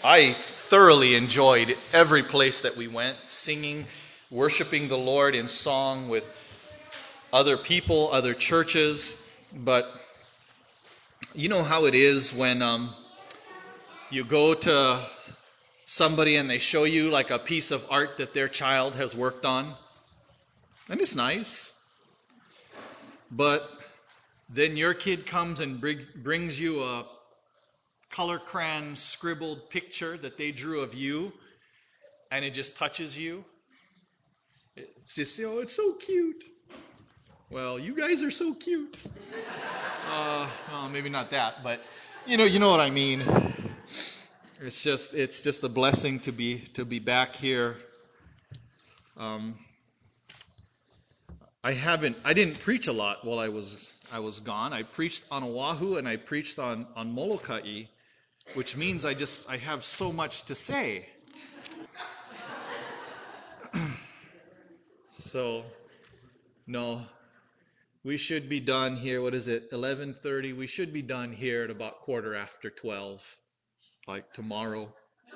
I thoroughly enjoyed every place that we went, singing, worshiping the Lord in song with other people, other churches. But you know how it is when you go to somebody and they show you like a piece of art that their child has worked on, and it's nice. But then your kid comes and brings you a color crayon scribbled picture that they drew of you, and it just touches you. It's just, it's so cute. Well, you guys are so cute. Well, maybe not that, but you know what I mean. It's just a blessing to be back here. I didn't preach a lot while I was gone. I preached on Oahu and I preached on Molokai, which means I have so much to say. So, no, we should be done here. What is it? 11:30. We should be done here at about 12:15, like tomorrow.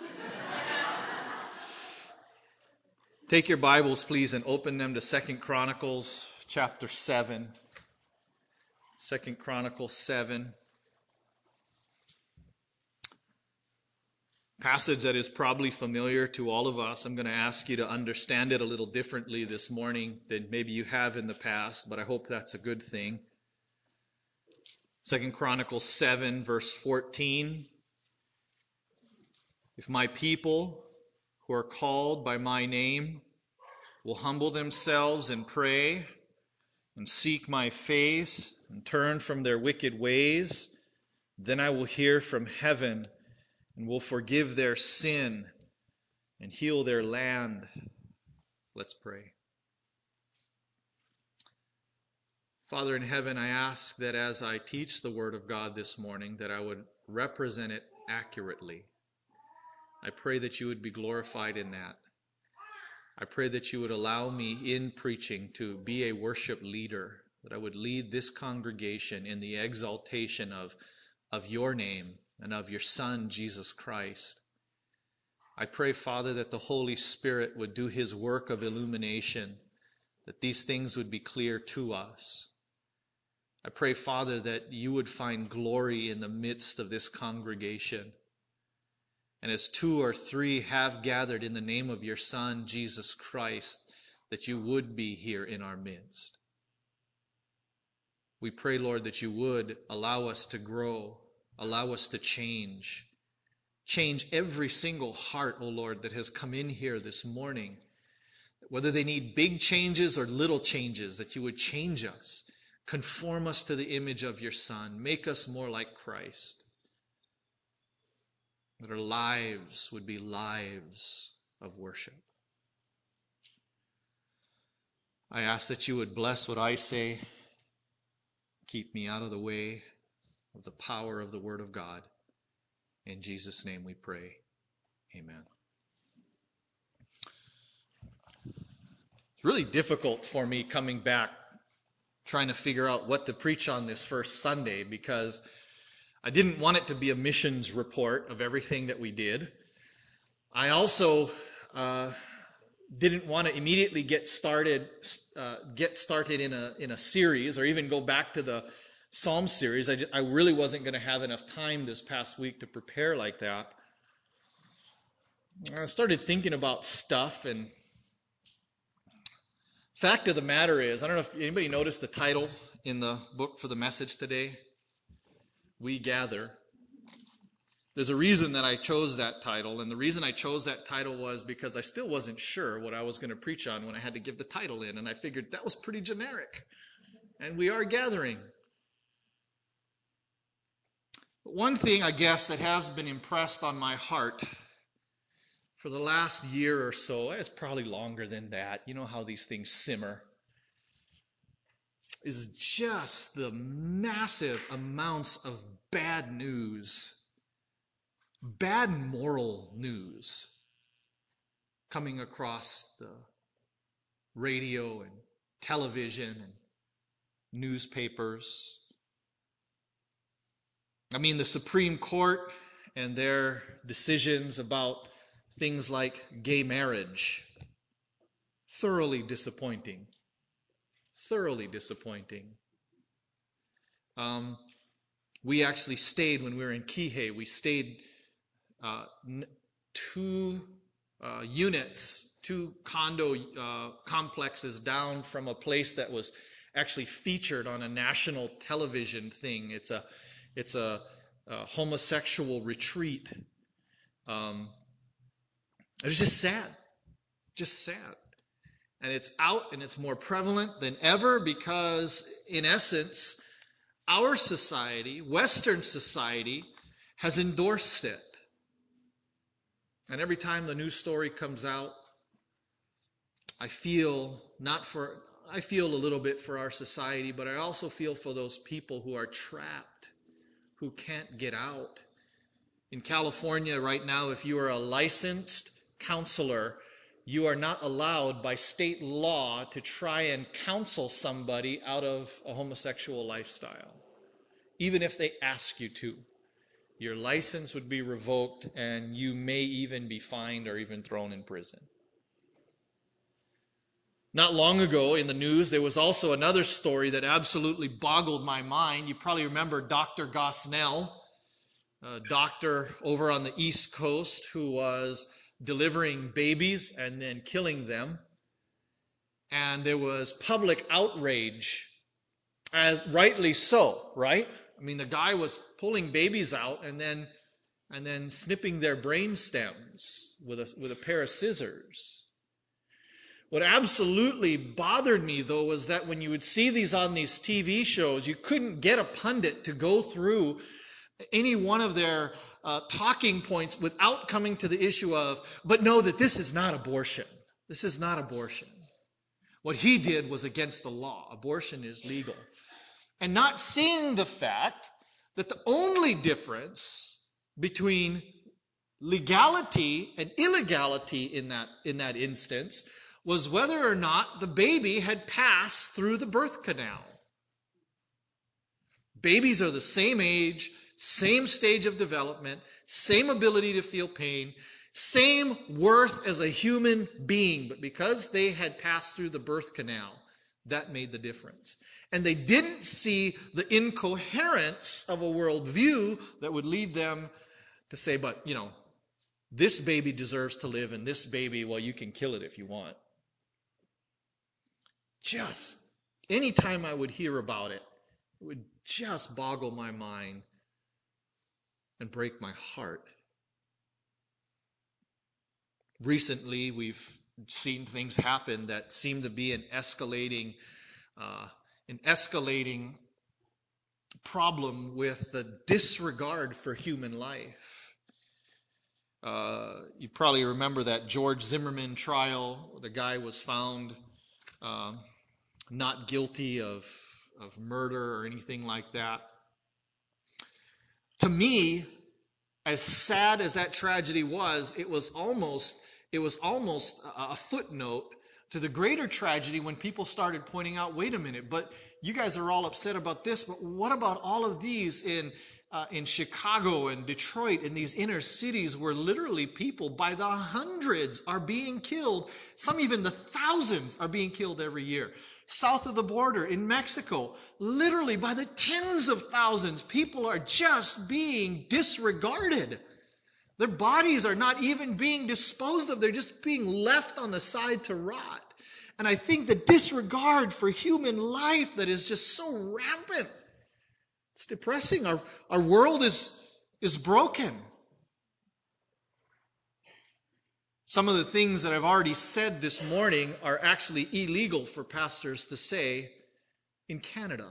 Take your Bibles, please, and open them to 2 Chronicles chapter 7. 2 Chronicles 7. Passage that is probably familiar to all of us. I'm going to ask you to understand it a little differently this morning than maybe you have in the past, but I hope that's a good thing. 2 Chronicles 7, verse 14. If my people who are called by my name will humble themselves and pray and seek my face and turn from their wicked ways, then I will hear from heaven and will forgive their sin and heal their land. Let's pray. Father in heaven, I ask that as I teach the Word of God this morning, that I would represent it accurately. I pray that you would be glorified in that. I pray that you would allow me in preaching to be a worship leader, that I would lead this congregation in the exaltation of your name and of your Son, Jesus Christ. I pray, Father, that the Holy Spirit would do his work of illumination, that these things would be clear to us. I pray, Father, that you would find glory in the midst of this congregation. And as 2 or 3 have gathered in the name of your Son, Jesus Christ, that you would be here in our midst. We pray, Lord, that you would allow us to grow, allow us to change. Change every single heart, O Lord, that has come in here this morning. Whether they need big changes or little changes, that you would change us. Conform us to the image of your Son. Make us more like Christ. That our lives would be lives of worship. I ask that you would bless what I say. Keep me out of the way of the power of the Word of God. In Jesus' name we pray. Amen. It's really difficult for me coming back, trying to figure out what to preach on this first Sunday, because I didn't want it to be a missions report of everything that we did. I also didn't want to immediately get started in a series, or even go back to the Psalm series. I really wasn't going to have enough time this past week to prepare like that. I started thinking about stuff, and fact of the matter is, I don't know if anybody noticed the title in the book for the message today. We Gather. There's a reason that I chose that title, and the reason I chose that title was because I still wasn't sure what I was going to preach on when I had to give the title in, and I figured that was pretty generic. And we are gathering. But one thing, I guess, that has been impressed on my heart for the last year or so, it's probably longer than that, you know how these things simmer, is just the massive amounts of bad news, bad moral news coming across the radio and television and newspapers. I mean, the Supreme Court and their decisions about things like gay marriage. Thoroughly disappointing. Thoroughly disappointing. We actually stayed when we were in Kihei. We stayed 2 units, 2 condo complexes down from a place that was actually featured on a national television thing. It's a homosexual retreat. It was just sad. Just sad. And it's out and it's more prevalent than ever because, in essence, our society, Western society, has endorsed it. And every time the news story comes out, I feel a little bit for our society, but I also feel for those people who are trapped, who can't get out. In California right now, if you are a licensed counselor, you are not allowed by state law to try and counsel somebody out of a homosexual lifestyle, even if they ask you to. Your license would be revoked, and you may even be fined or even thrown in prison. Not long ago in the news, there was also another story that absolutely boggled my mind. You probably remember Dr. Gosnell, a doctor over on the East Coast who was delivering babies and then killing them. And there was public outrage, as rightly so, right? I mean, the guy was pulling babies out and then snipping their brain stems with a pair of scissors. What absolutely bothered me, though, was that when you would see these on these TV shows, you couldn't get a pundit to go through any one of their talking points without coming to the issue of, but know that this is not abortion. This is not abortion. What he did was against the law. Abortion is legal. And not seeing the fact that the only difference between legality and illegality in that instance was whether or not the baby had passed through the birth canal. Babies are the same age, same stage of development, same ability to feel pain, same worth as a human being, but because they had passed through the birth canal, that made the difference. And they didn't see the incoherence of a worldview that would lead them to say, but, this baby deserves to live, and this baby, well, you can kill it if you want. Just, anytime I would hear about it, it would just boggle my mind and break my heart. Recently, we've seen things happen that seem to be an escalating problem with the disregard for human life. You probably remember that George Zimmerman trial. The guy was found not guilty of murder or anything like that. To me, as sad as that tragedy was, it was almost a footnote to the greater tragedy when people started pointing out, wait a minute, but you guys are all upset about this, but what about all of these in Chicago and Detroit, in these inner cities where literally people by the hundreds are being killed, some even the thousands are being killed every year. South of the border in Mexico, literally by the tens of thousands, people are just being disregarded. Their bodies are not even being disposed of. They're just being left on the side to rot. And I think the disregard for human life that is just so rampant, it's depressing. Our world is broken. Some of the things that I've already said this morning are actually illegal for pastors to say in Canada.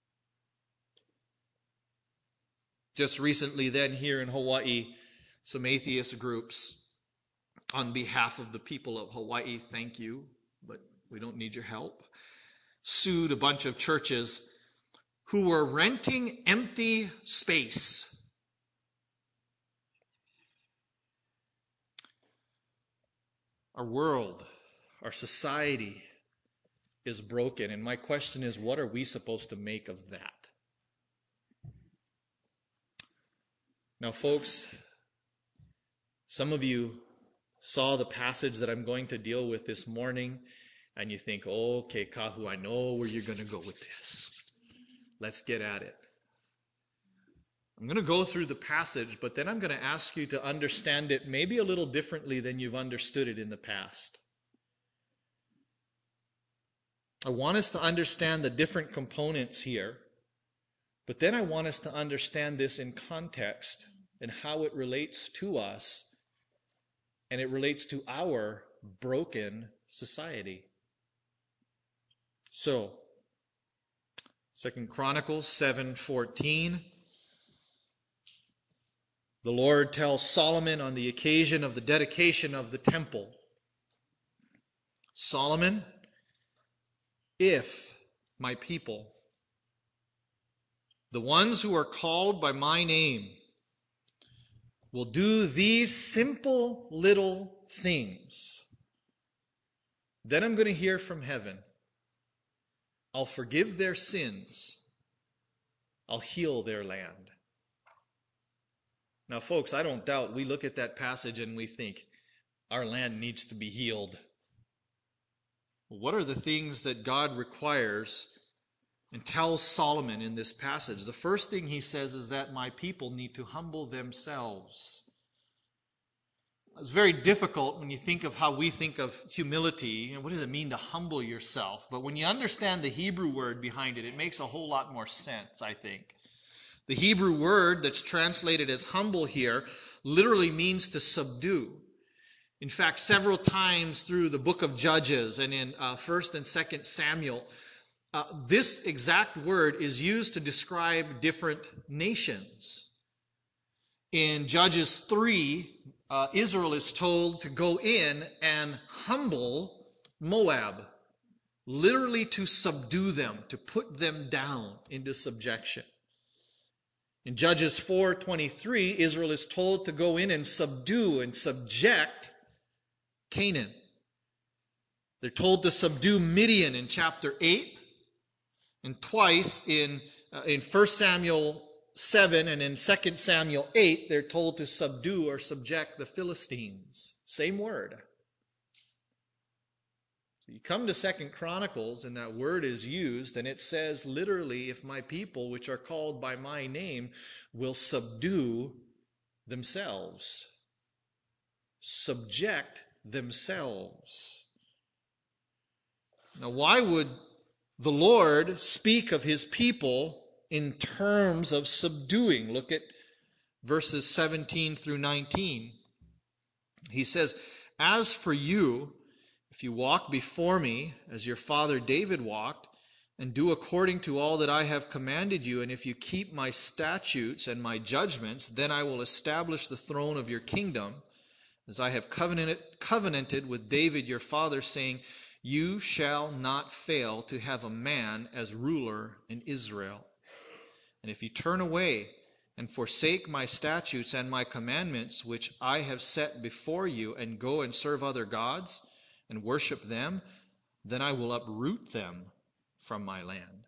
Just recently then here in Hawaii, some atheist groups, on behalf of the people of Hawaii, thank you, but we don't need your help, sued a bunch of churches who were renting empty space. Our world, our society is broken, and my question is, what are we supposed to make of that? Now, folks, Some of you saw the passage that I'm going to deal with this morning, and you think, oh, okay, Kahu, I know where you're going to go with this. Let's get at it. I'm going to go through the passage, but then I'm going to ask you to understand it maybe a little differently than you've understood it in the past. I want us to understand the different components here, but then I want us to understand this in context and how it relates to us, and it relates to our broken society. So, 2 Chronicles 7:14. The Lord tells Solomon on the occasion of the dedication of the temple, Solomon, if my people, the ones who are called by my name, will do these simple little things, then I'm going to hear from heaven. I'll forgive their sins. I'll heal their land. Now, folks, I don't doubt we look at that passage and we think, our land needs to be healed. What are the things that God requires and tells Solomon in this passage? The first thing he says is that my people need to humble themselves. It's very difficult when you think of how we think of humility. What does it mean to humble yourself? But when you understand the Hebrew word behind it, it makes a whole lot more sense, I think. The Hebrew word that's translated as humble here literally means to subdue. In fact, several times through the book of Judges and in 1st and 2nd Samuel, this exact word is used to describe different nations. In Judges 3, Israel is told to go in and humble Moab, literally to subdue them, to put them down into subjection. In Judges 4:23, Israel is told to go in and subdue and subject Canaan. They're told to subdue Midian in chapter 8, and twice in 1 Samuel 7 and in 2 Samuel 8, they're told to subdue or subject the Philistines. Same word. So you come to 2 Chronicles, and that word is used, and it says literally, if my people, which are called by my name, will subdue themselves, subject themselves. Now, why would the Lord speak of his people in terms of subduing? Look at verses 17 through 19. He says, as for you, if you walk before me as your father David walked, and do according to all that I have commanded you, and if you keep my statutes and my judgments, then I will establish the throne of your kingdom, as I have covenanted with David your father, saying, you shall not fail to have a man as ruler in Israel. And if you turn away and forsake my statutes and my commandments, which I have set before you, and go and serve other gods, and worship them, then I will uproot them from my land.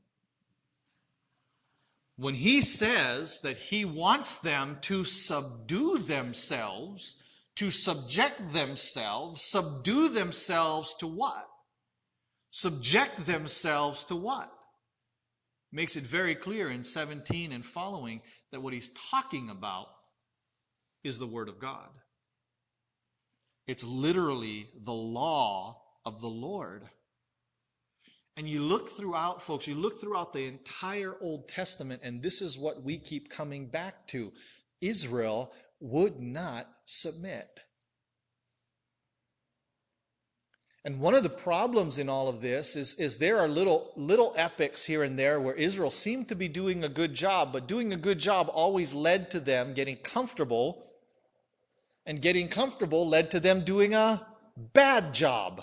When he says that he wants them to subdue themselves, to subject themselves, subdue themselves to what? Subject themselves to what? Makes it very clear in 17 and following that what he's talking about is the Word of God. It's literally the law of the Lord. And you look throughout, folks, you look throughout the entire Old Testament, and this is what we keep coming back to. Israel would not submit. And one of the problems in all of this is there are little epics here and there where Israel seemed to be doing a good job, but doing a good job always led to them getting comfortable, and getting comfortable led to them doing a bad job.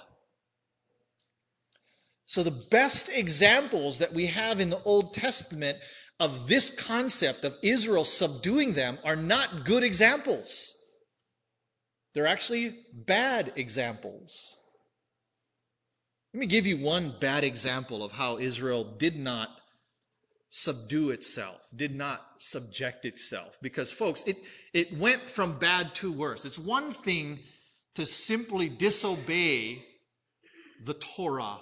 So the best examples that we have in the Old Testament of this concept of Israel subduing them are not good examples. They're actually bad examples. Let me give you one bad example of how Israel did not subdue itself, did not subject itself. Because, folks, it went from bad to worse. It's one thing to simply disobey the Torah,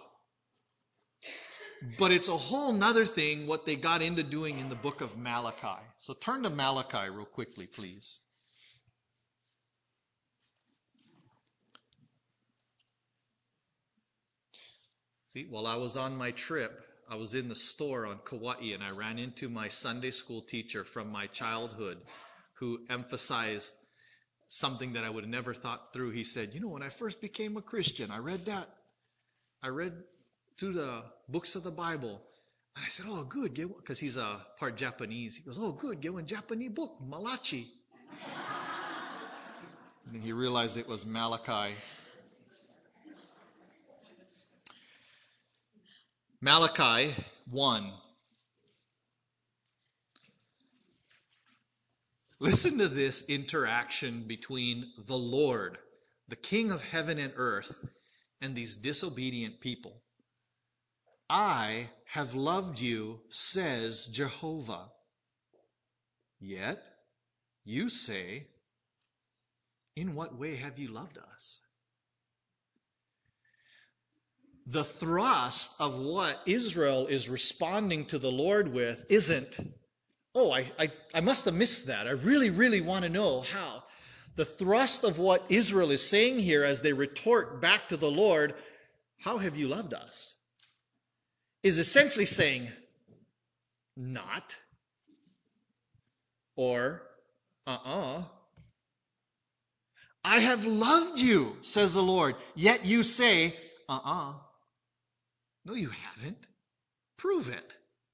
but it's a whole nother thing what they got into doing in the book of Malachi. So turn to Malachi real quickly, please. See, while I was on my trip, I was in the store on Kauai, and I ran into my Sunday school teacher from my childhood who emphasized something that I would have never thought through. He said, when I first became a Christian, I read through the books of the Bible. And I said, oh, good, because he's a part Japanese. He goes, oh, good, get one Japanese book, Malachi. And then he realized it was Malachi. Malachi 1. Listen to this interaction between the Lord, the King of heaven and earth, and these disobedient people. I have loved you, says Jehovah. Yet you say, in what way have you loved us? The thrust of what Israel is responding to the Lord with isn't, oh, I must have missed that. I really, really want to know how. The thrust of what Israel is saying here as they retort back to the Lord, how have you loved us? Is essentially saying, not, or, I have loved you, says the Lord, yet you say, No, you haven't. Prove it.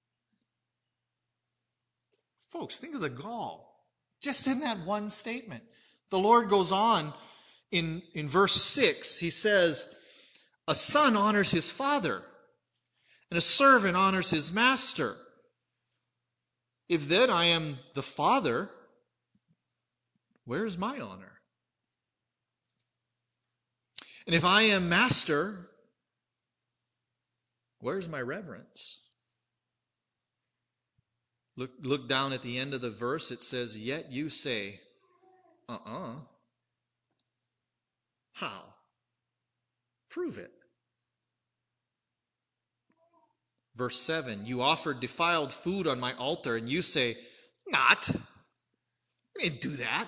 Folks, think of the gall. Just in that one statement. The Lord goes on in verse 6. He says, a son honors his father, and a servant honors his master. If then I am the father, where is my honor? And if I am master, where's my reverence? Look down at the end of the verse. It says, yet you say, How? Prove it. Verse 7, you offered defiled food on my altar, and you say, not. We didn't do that.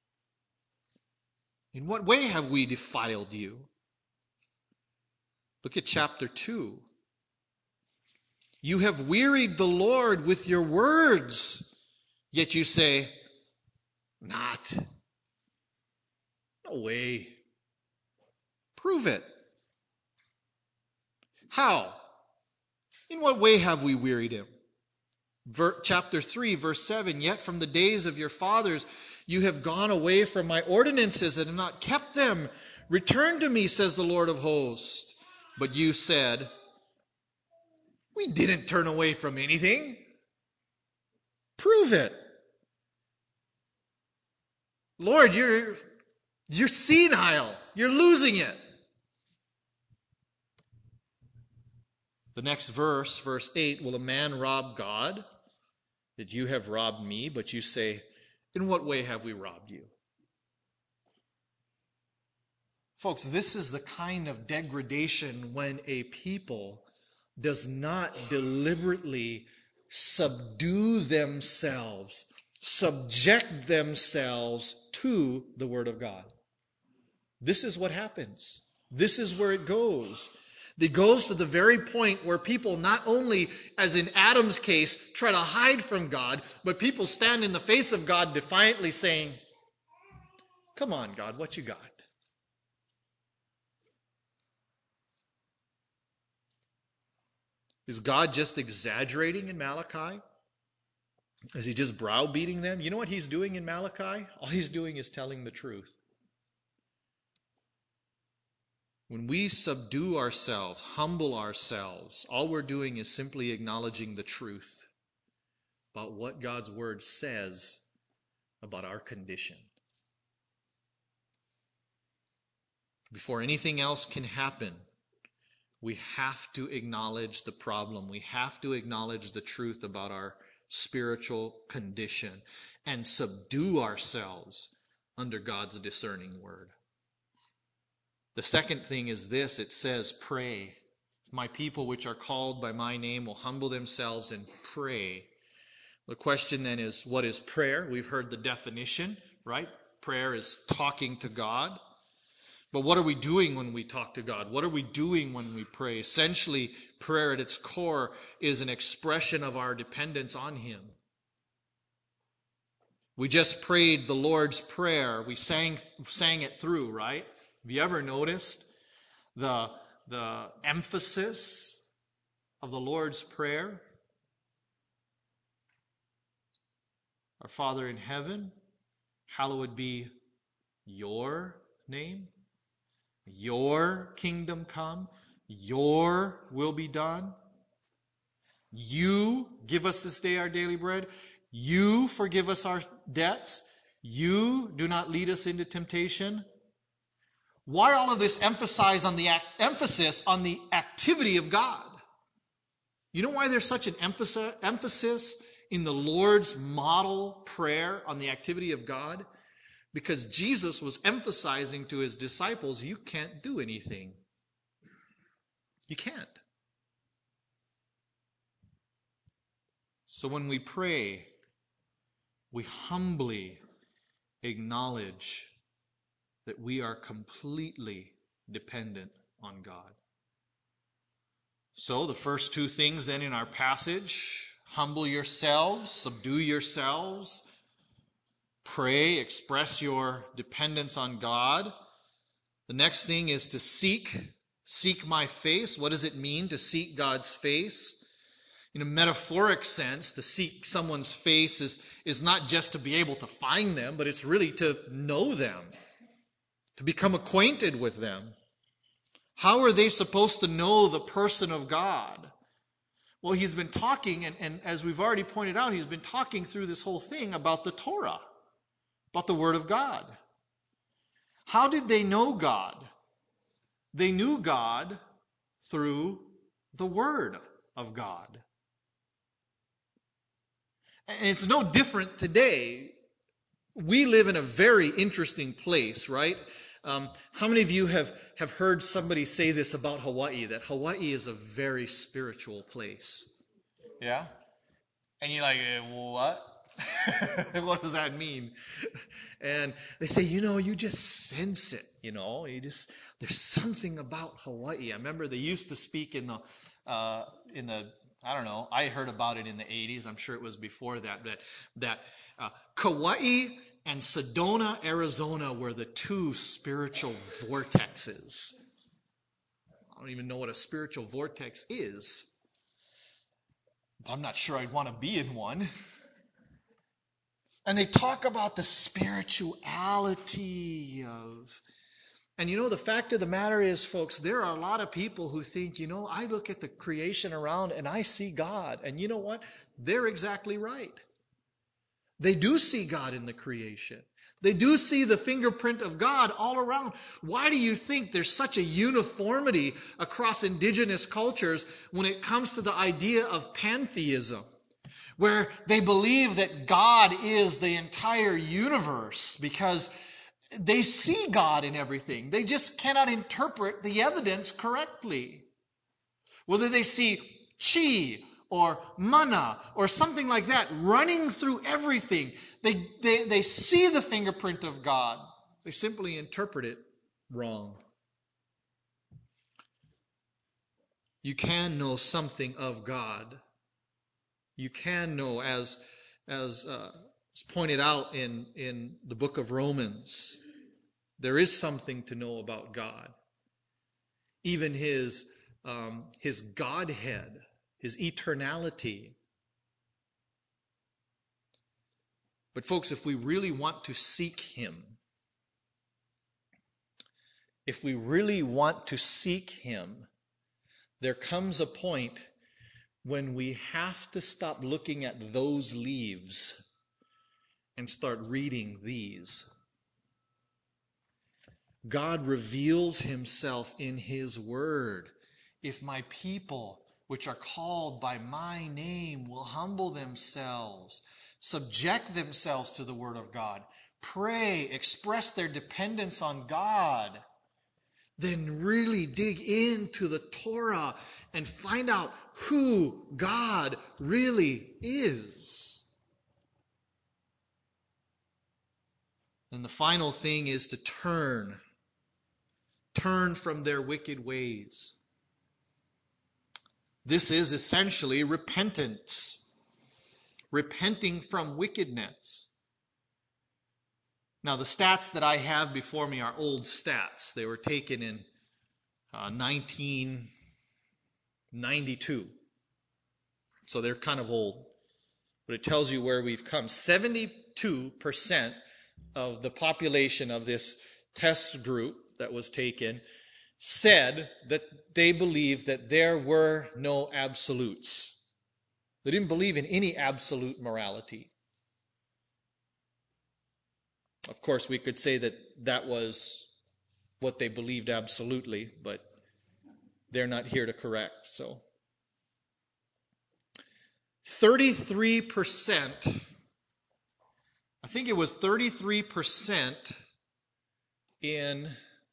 In what way have we defiled you? Look at chapter 2. You have wearied the Lord with your words, yet you say, not. No way. Prove it. How? In what way have we wearied him? Chapter 3, verse 7, yet from the days of your fathers you have gone away from my ordinances and have not kept them. Return to me, says the Lord of hosts. But you said, we didn't turn away from anything. Prove it. Lord, you're senile. You're losing it. The next verse, verse 8, will a man rob God? That you have robbed me, but you say, in what way have we robbed you? Folks, this is the kind of degradation when a people does not deliberately subdue themselves, subject themselves to the Word of God. This is what happens. This is where it goes. It goes to the very point where people not only, as in Adam's case, try to hide from God, but people stand in the face of God defiantly saying, come on, God, what you got? Is God just exaggerating in Malachi? Is he just browbeating them? You know what he's doing in Malachi? All he's doing is telling the truth. When we subdue ourselves, humble ourselves, all we're doing is simply acknowledging the truth about what God's word says about our condition. Before anything else can happen, we have to acknowledge the problem. We have to acknowledge the truth about our spiritual condition and subdue ourselves under God's discerning word. The second thing is this. It says, pray. If my people which are called by my name will humble themselves and pray. The question then is, what is prayer? We've heard the definition, right? Prayer is talking to God. But what are we doing when we talk to God? What are we doing when we pray? Essentially, prayer at its core is an expression of our dependence on Him. We just prayed the Lord's Prayer. We sang it through, right? Have you ever noticed the emphasis of the Lord's Prayer? Our Father in heaven, hallowed be your name. Your kingdom come. Your will be done. You give us this day our daily bread. You forgive us our debts. You do not lead us into temptation. Why all of this emphasis on the activity of God? You know why there's such an emphasis in the Lord's model prayer on the activity of God? Because Jesus was emphasizing to his disciples, you can't do anything. You can't. So when we pray, we humbly acknowledge that we are completely dependent on God. So the first two things then in our passage, humble yourselves, subdue yourselves, pray, express your dependence on God. The next thing is to seek my face. What does it mean to seek God's face? In a metaphoric sense, to seek someone's face is not just to be able to find them, but it's really to know them, to become acquainted with them. How are they supposed to know the person of God? Well, he's been talking, and as we've already pointed out, he's been talking through this whole thing about the Torah, about the Word of God. How did they know God? They knew God through the Word of God. And it's no different today. We live in a very interesting place, right? How many of you have heard somebody say this about Hawaii, that Hawaii is a very spiritual place? Yeah? And you're like, what? What does that mean? And they say, you just sense it, there's something about Hawaii. I remember they used to speak in the I don't know, I heard about it in the 80s. I'm sure it was before that Kauai and Sedona, Arizona were the two spiritual vortexes. I don't even know what a spiritual vortex is. I'm not sure I'd want to be in one. And they talk about the spirituality of... And the fact of the matter is, folks, there are a lot of people who think, I look at the creation around and I see God. And you know what? They're exactly right. They do see God in the creation. They do see the fingerprint of God all around. Why do you think there's such a uniformity across indigenous cultures when it comes to the idea of pantheism, where they believe that God is the entire universe because they see God in everything? They just cannot interpret the evidence correctly. Whether they see chi or mana or something like that running through everything, they see the fingerprint of God. They simply interpret it wrong. You can know something of God. You can know, as pointed out in the book of Romans, there is something to know about God. Even his Godhead, his eternality. But folks, if we really want to seek him, there comes a point when we have to stop looking at those leaves and start reading these. God reveals himself in his word, if my people, which are called by my name, will humble themselves, subject themselves to the word of God, pray, express their dependence on God, then really dig into the Torah and find out who God really is. And the final thing is to turn from their wicked ways. This is essentially repentance, repenting from wickedness. Now, the stats that I have before me are old stats. They were taken in 1992. So they're kind of old. But it tells you where we've come. 72% of the population of this test group that was taken said that they believed that there were no absolutes. They didn't believe in any absolute morality. Of course, we could say that that was what they believed absolutely, but they're not here to correct. So 33%, I think it was 33% in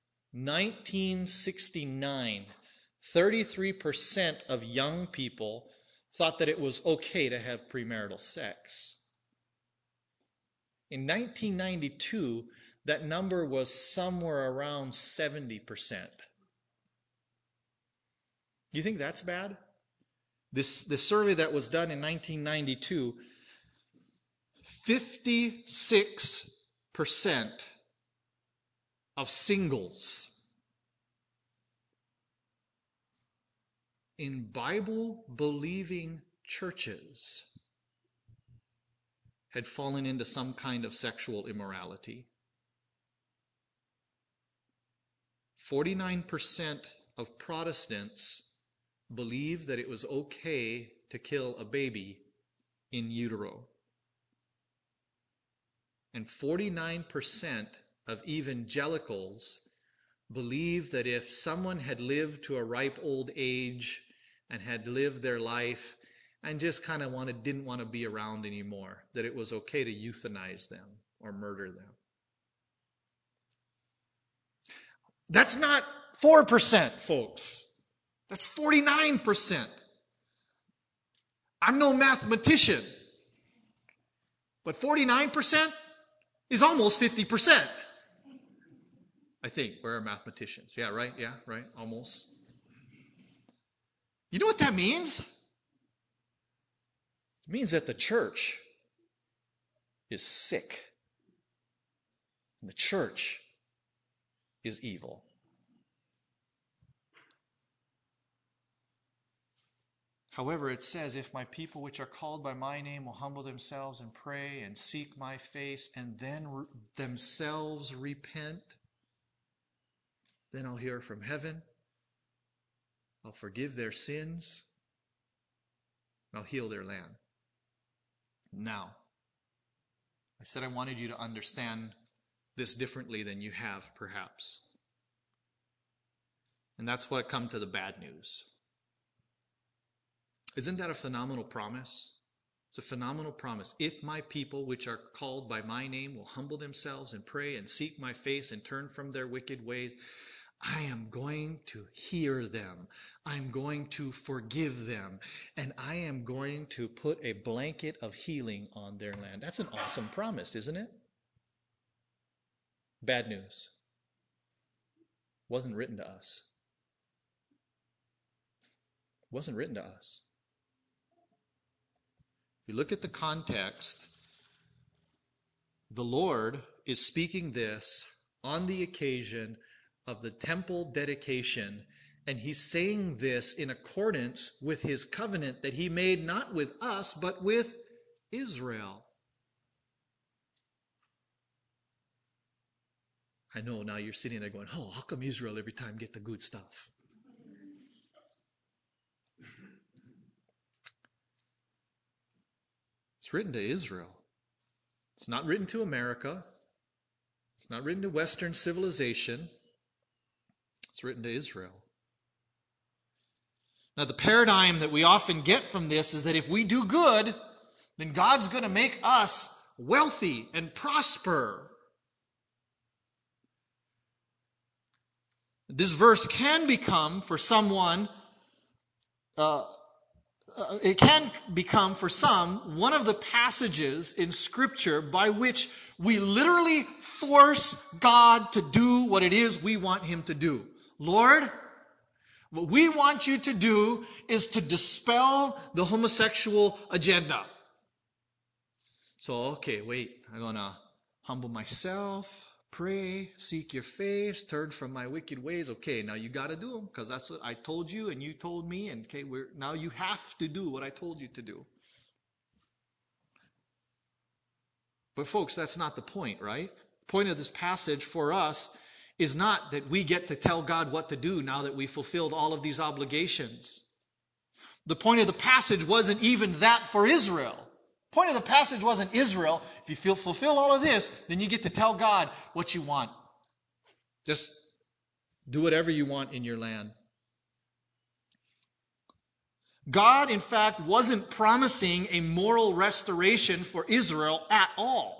1969, 33% of young people thought that it was okay to have premarital sex. In 1992, that number was somewhere around 70%. Do you think that's bad? The survey that was done in 1992, 56% of singles in Bible-believing churches had fallen into some kind of sexual immorality. 49% of Protestants believe that it was okay to kill a baby in utero. And 49% of evangelicals believe that if someone had lived to a ripe old age and had lived their life and just kind of didn't want to be around anymore, that it was okay to euthanize them or murder them. That's not 4%, folks. That's 49%. I'm no mathematician, but 49% is almost 50%. I think we're mathematicians. Yeah, right? Yeah, right? Almost. You know what that means? It means that the church is sick. And the church is evil. However, it says, if my people which are called by my name will humble themselves and pray and seek my face and then themselves repent, then I'll hear from heaven, I'll forgive their sins, and I'll heal their land. Now, I said I wanted you to understand this differently than you have, perhaps. And that's what comes to the bad news. Isn't that a phenomenal promise? It's a phenomenal promise. If my people, which are called by my name, will humble themselves and pray and seek my face and turn from their wicked ways, I am going to hear them. I'm going to forgive them. And I am going to put a blanket of healing on their land. That's an awesome promise, isn't it? Bad news. Wasn't written to us. Wasn't written to us. If you look at the context, the Lord is speaking this on the occasion of the temple dedication, and he's saying this in accordance with his covenant that he made not with us, but with Israel. I know now you're sitting there going, oh, how come Israel every time get the good stuff? It's written to Israel. It's not written to America. It's not written to Western civilization. It's written to Israel. Now, the paradigm that we often get from this is that if we do good, then God's going to make us wealthy and prosper. This verse can become for someone, it can become for some one of the passages in Scripture by which we literally force God to do what it is we want Him to do. Lord, what we want you to do is to dispel the homosexual agenda. So, okay, wait, I'm going to humble myself, pray, seek your face, turn from my wicked ways. Okay, now you got to do them because that's what I told you and you told me. And okay, now you have to do what I told you to do. But folks, that's not the point, right? The point of this passage for us is not that we get to tell God what to do now that we fulfilled all of these obligations. The point of the passage wasn't even that for Israel. The point of the passage wasn't Israel. If you fulfill all of this, then you get to tell God what you want. Just do whatever you want in your land. God, in fact, wasn't promising a moral restoration for Israel at all.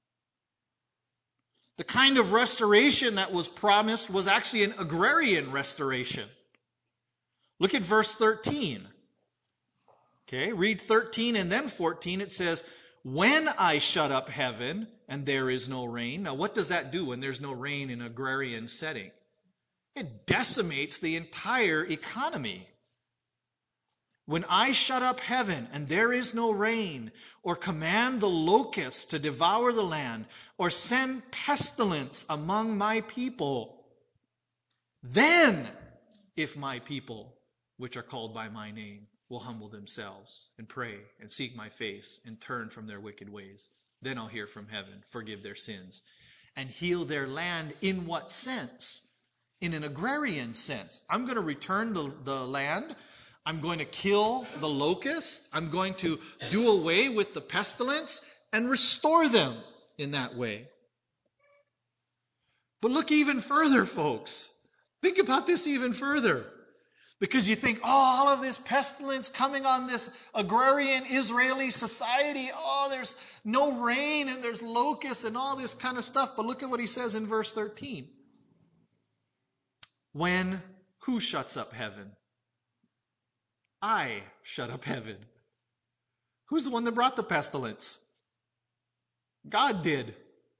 The kind of restoration that was promised was actually an agrarian restoration. Look at verse 13. Okay, read 13 and then 14. It says, when I shut up heaven and there is no rain. Now, what does that do when there's no rain in an agrarian setting? It decimates the entire economy. When I shut up heaven and there is no rain, or command the locusts to devour the land, or send pestilence among my people, then if my people, which are called by my name, will humble themselves and pray and seek my face and turn from their wicked ways, then I'll hear from heaven, forgive their sins, and heal their land. In what sense? In an agrarian sense. I'm going to return the land. I'm going to kill the locust. I'm going to do away with the pestilence and restore them in that way. But look even further, folks. Think about this even further. Because you think, all of this pestilence coming on this agrarian Israeli society. There's no rain and there's locusts and all this kind of stuff. But look at what he says in verse 13. When who shuts up heaven? I shut up heaven. Who's the one that brought the pestilence? God did.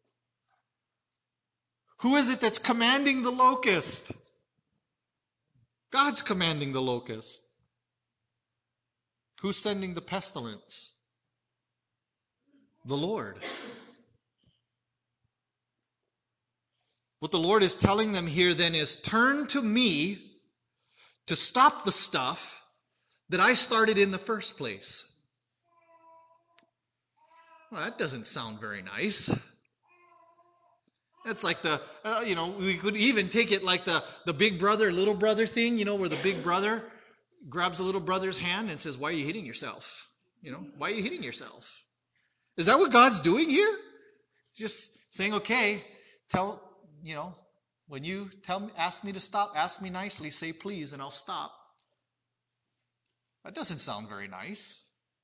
Who is it that's commanding the locust? God's commanding the locust. Who's sending the pestilence? The Lord. What the Lord is telling them here then is, turn to me to stop the stuff that I started in the first place. Well, that doesn't sound very nice. That's like we could even take it like the big brother, little brother thing, where the big brother grabs the little brother's hand and says, why are you hitting yourself? Why are you hitting yourself? Is that what God's doing here? Just saying, okay, when you ask me to stop, ask me nicely, say please, and I'll stop. That doesn't sound very nice.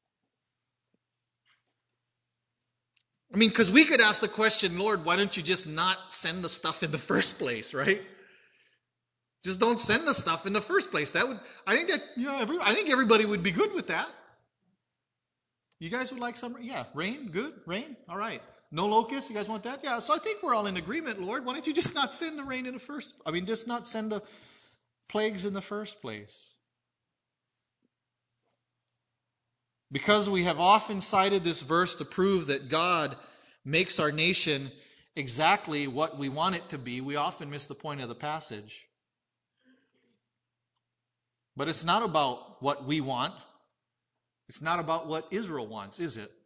Because we could ask the question, Lord, why don't you just not send the stuff in the first place, right? Just don't send the stuff in the first place. I think everybody would be good with that. You guys would like some, rain, good, rain, all right. No locusts, you guys want that? Yeah, so I think we're all in agreement, Lord. Why don't you just not send the rain in the just not send the plagues in the first place? Because we have often cited this verse to prove that God makes our nation exactly what we want it to be, we often miss the point of the passage. But it's not about what we want. It's not about what Israel wants, is it?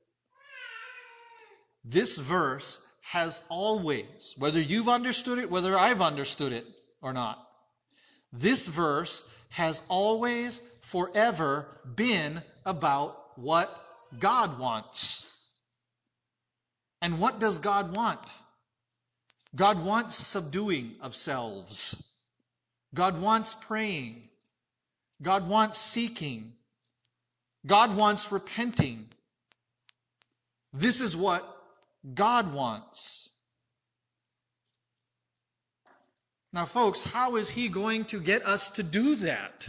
This verse has always, whether you've understood it, whether I've understood it or not, this verse has always, forever been about what God wants. And what does God want? God wants subduing of selves. God wants praying. God wants seeking. God wants repenting. This is what God wants. Now, folks, how is He going to get us to do that?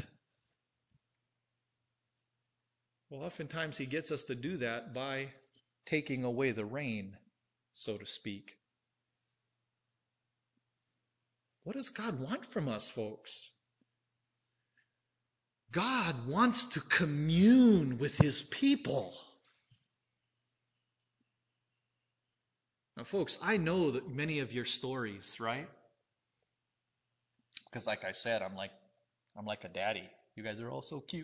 Well, oftentimes He gets us to do that by taking away the rain, so to speak. What does God want from us, folks? God wants to commune with His people. Now, folks, I know that many of your stories, right? Because like I said, I'm like a daddy. You guys are all so cute.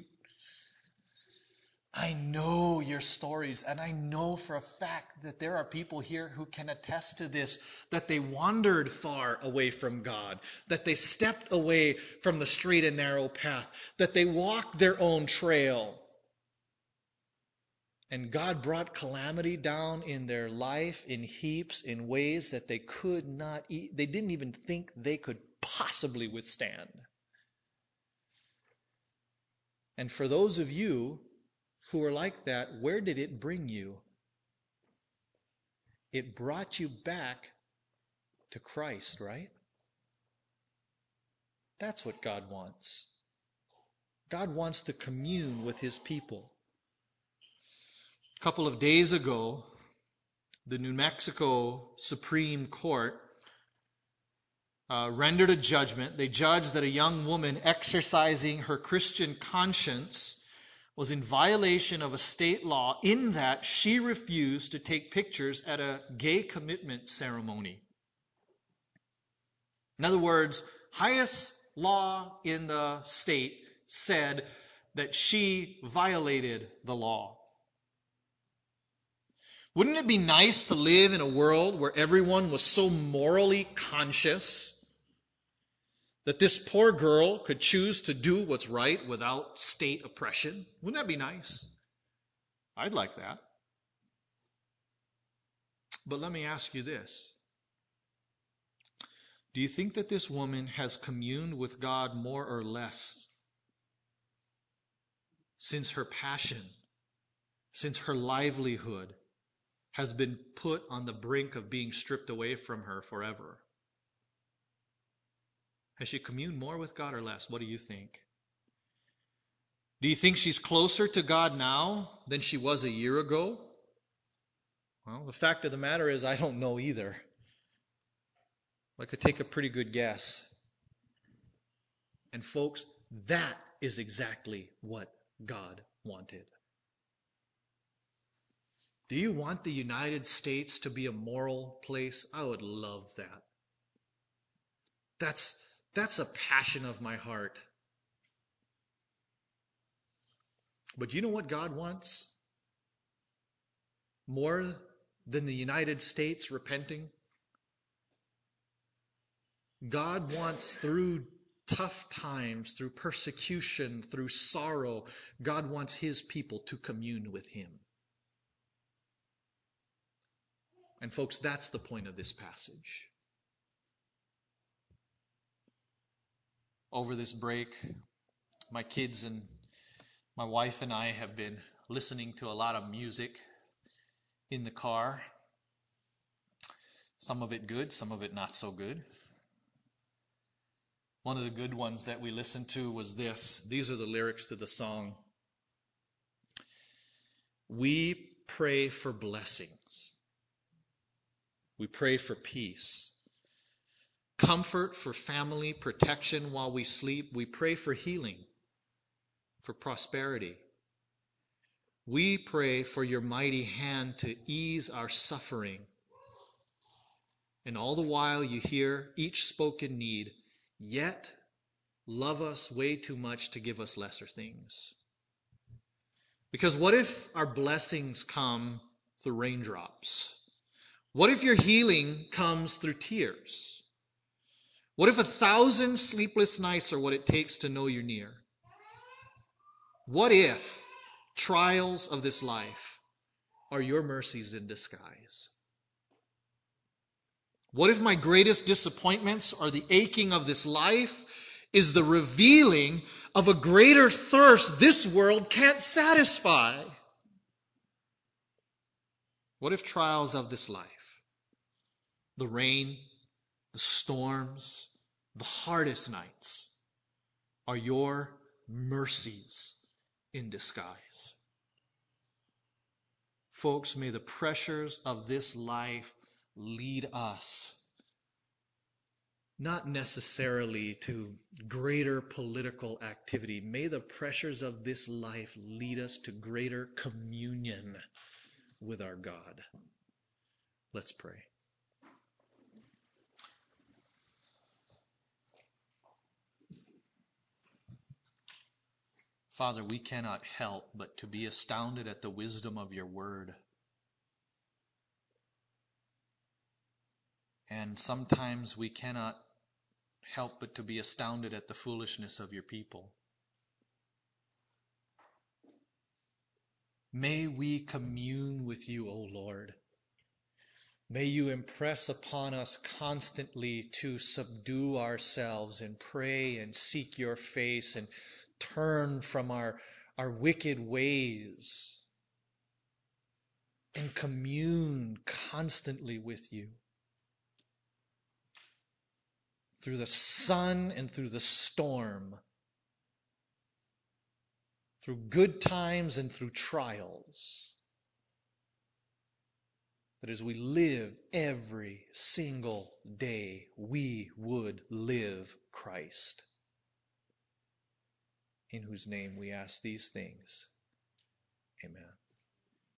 I know your stories, and I know for a fact that there are people here who can attest to this, that they wandered far away from God, that they stepped away from the straight and narrow path, that they walked their own trail. And God brought calamity down in their life in heaps, in ways that they could not they didn't even think they could possibly withstand. And for those of you who are like that, where did it bring you? It brought you back to Christ, right? That's what God wants. God wants to commune with His people. A couple of days ago, the New Mexico Supreme Court rendered a judgment. They judged that a young woman exercising her Christian conscience was in violation of a state law in that she refused to take pictures at a gay commitment ceremony. In other words, highest law in the state said that she violated the law. Wouldn't it be nice to live in a world where everyone was so morally conscious that this poor girl could choose to do what's right without state oppression? Wouldn't that be nice? I'd like that. But let me ask you this. Do you think that this woman has communed with God more or less since her passion, since her livelihood has been put on the brink of being stripped away from her forever? Has she communed more with God or less? What do you think? Do you think she's closer to God now than she was a year ago? Well, the fact of the matter is I don't know either. I could take a pretty good guess. And folks, that is exactly what God wanted. Do you want the United States to be a moral place? I would love that. That's a passion of my heart. But you know what God wants? More than the United States repenting? God wants, through tough times, through persecution, through sorrow, God wants His people to commune with Him. And folks, that's the point of this passage. Over this break, my kids and my wife and I have been listening to a lot of music in the car. Some of it good, some of it not so good. One of the good ones that we listened to was this. These are the lyrics to the song. We pray for blessings. We pray for peace. Comfort for family, protection while we sleep. We pray for healing, for prosperity. We pray for your mighty hand to ease our suffering. And all the while you hear each spoken need, yet love us way too much to give us lesser things. Because what if our blessings come through raindrops? What if your healing comes through tears? What if 1,000 sleepless nights are what it takes to know you're near? What if trials of this life are your mercies in disguise? What if my greatest disappointments are the aching of this life is the revealing of a greater thirst this world can't satisfy. What if trials of this life, the rain, the storms, the hardest nights, are your mercies in disguise? Folks, may the pressures of this life lead us not necessarily to greater political activity. May the pressures of this life lead us to greater communion with our God. Let's pray. Father, we cannot help but to be astounded at the wisdom of your word. And sometimes we cannot help but to be astounded at the foolishness of your people. May we commune with you, O Lord. May you impress upon us constantly to subdue ourselves and pray and seek your face and turn from our wicked ways and commune constantly with you. Through the sun and through the storm, through good times and through trials. That as we live every single day, we would live Christ. In whose name we ask these things. Amen.